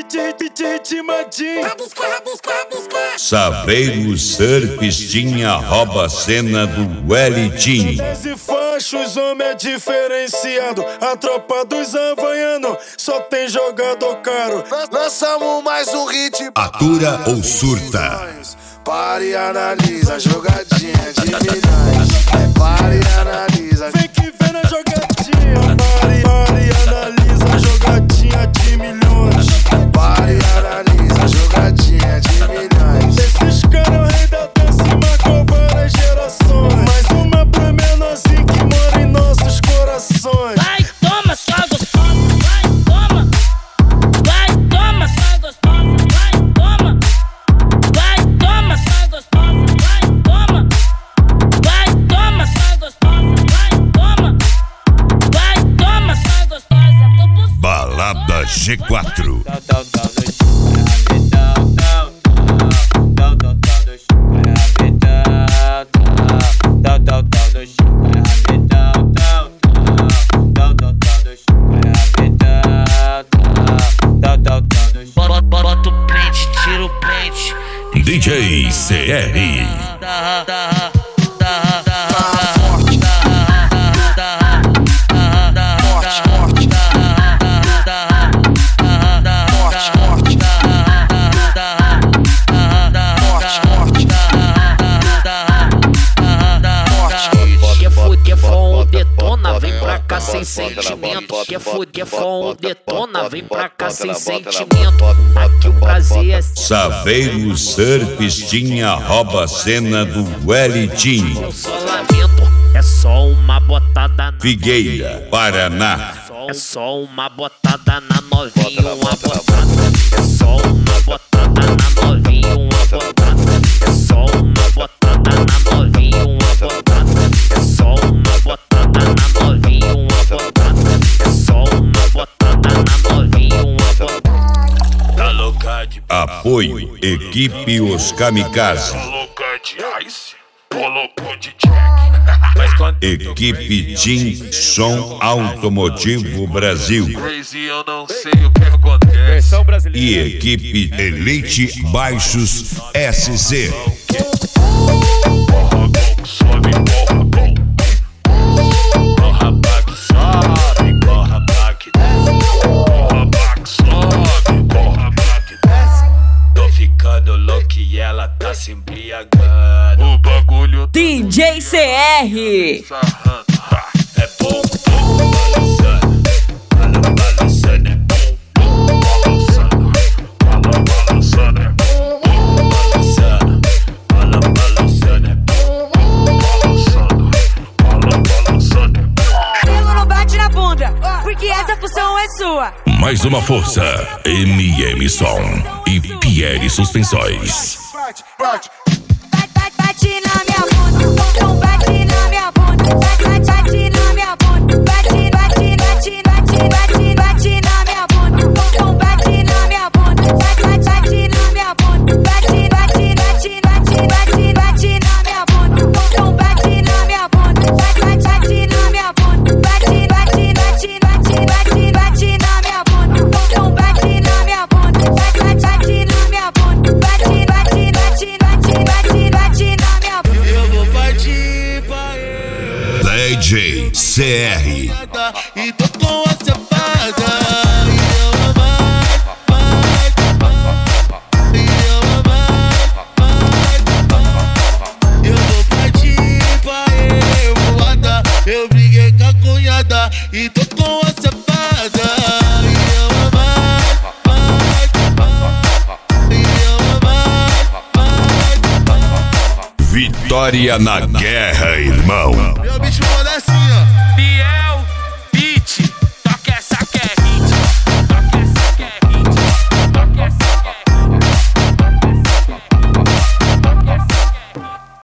DJ Timadinho. Saveiro Surfistinha rouba a cena do Wellington. Esse fachos, homem é diferenciado. A tropa dos havaianos só tem jogador caro. Lançamos mais um hit. Atura ou surta? Pare e analisa a jogadinha de milhões. Pare e analisa. Vem que vem na jogadinha. Pare e analisa a jogadinha de milhões. Pare e analisa a jogadinha de milhões. Esses caras é o rei da dança e marcou várias gerações. Mais uma pra menorzinho que mora em nossos corações. Vai, toma, só gostosa. Vai, toma. Vai, toma, só gostosa. Vai, toma. Vai, toma, só gostosa. Vai, toma. Vai, toma, só gostosa. Vai, toma. Vai, toma, só gostosa. Balada G4. Bota o print, tira o print. DJ CR. Quer for detona, vem pra cá sem sentimento. Quer for detona, vem pra cá sem sentimento. Aqui o prazer é Saveiro Surfistinha rouba a cena do Wellington. lamento. É só uma botada na Figueira, Paraná. É só uma botada na novinha, uma botada. É só uma botada na novinha, uma botada. É só uma botada na novinha, uma botada. É só uma botada na novinha, uma botada. É só uma botada na novinha, uma botada. Tá louca de Apoio Equipe Os Kamikaze. louca de ice, colocou de jack. Mas quando Equipe Team Som Automotivo Brasil. crazy eu não sei o que acontece. E Equipe Elite Baixos SC. Porra bom que sobe, porra bom. Porra back sobe, porra back desce. Porra back sobe, porra back desce. Tô ficando louco e ela tá se embriagando. O bagulho DJ CR. sarrando, é bom, bom, balançando. Balançando é bom, balançando. Balançando é bom, balançando. Balançando é bom, balançando. Balançando é bom. Pelo não bate na bunda, porque essa função é sua. Mais uma força. MM Som e Pierre Suspensões. Bate. Bate na minha bunda, então bate na minha bunda. Bate na minha bunda, bate na minha bunda, então bate na minha bunda. Bate na minha bunda, bate na minha bunda, então bate na minha bunda. Bate na minha bunda, bate na minha bunda, então bate na minha bunda. Bate na minha bunda, bate na minha bunda. Eu vou partir pra ele. DJ CR. E tô com a safada. Eu vou partir pra ele, voada. Eu briguei com a cunhada e tô com a safada. Vitória na guerra, irmão. Meu bicho